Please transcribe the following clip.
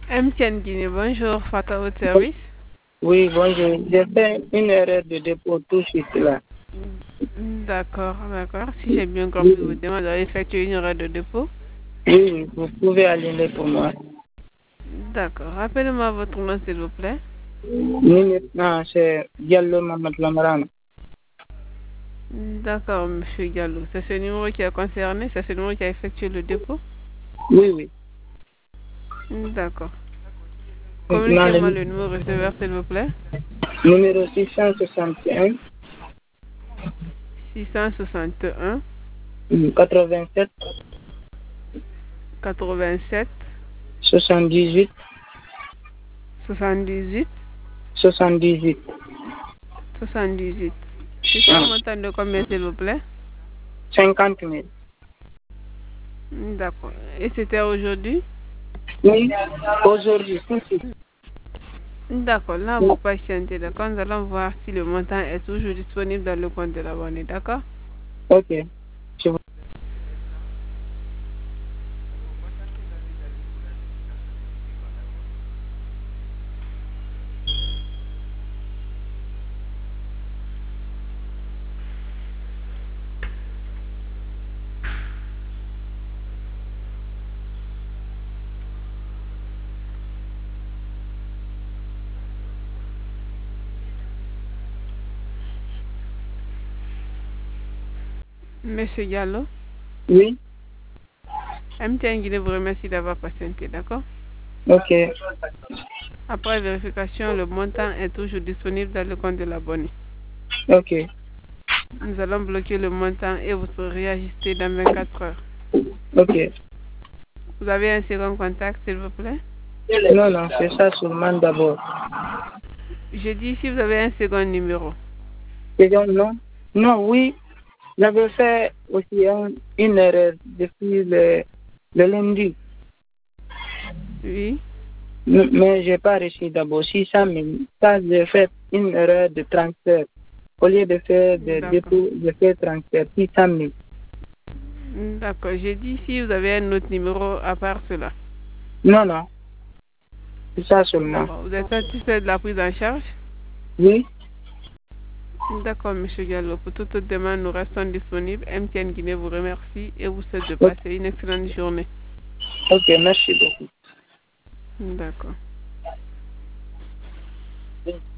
MTN Guinée, bonjour, Fata au service. Oui, bonjour. J'ai fait une erreur de dépôt tout de suite là. D'accord, d'accord. Si j'ai bien compris, vous Oui, demandez d'effectuer une erreur de dépôt. oui, vous pouvez aligner pour moi. D'accord. Rappelez-moi votre nom, s'il vous plaît. Non, c'est Diallo Mamadou Lamarana. D'accord, monsieur Gallo. C'est ce numéro qui est concerné, c'est ce numéro qui a effectué le dépôt. Oui, oui. D'accord. Maintenant, Communiquez-moi le le numéro receveur, s'il vous plaît. numéro 661 661 87 87 78 78 78. 78. C'est un montant de combien, s'il vous plaît? 50 000. D'accord. Et c'était aujourd'hui? Oui, aujourd'hui, tout de suite. D'accord. Là, vous patientez. D'accord. Nous allons voir si le montant est toujours disponible dans le compte de l'abonné. D'accord? Ok. Je vous- Monsieur Diallo, Oui, MTN Guinée vous remercie d'avoir patienté. D'accord? ok. Après vérification, le montant est toujours disponible dans le compte de l'abonné. Ok. Nous allons bloquer le montant et vous serez réajusté dans 24 heures. Ok. Vous avez un second contact, s'il vous plaît? Non, non, c'est ça seulement d'abord. Je dis si vous avez un second numéro. Et donc, non? Non, oui. J'avais fait aussi une erreur depuis le lundi, Oui. mais je n'ai pas reçu d'abord 600 000. Ça, j'ai fait une erreur de transfert. Au lieu de faire des D'accord. dépôts, je fais transfert 600 000. D'accord. J'ai dit si vous avez un autre numéro à part cela. Non, non, c'est ça seulement. D'accord. Vous êtes satisfait de la prise en charge? Oui, D'accord, Monsieur Gallo. Pour toute autre demande, nous restons disponibles. MTN Guinée vous remercie et vous souhaite de ok, passer une excellente journée. ok, merci beaucoup. D'accord.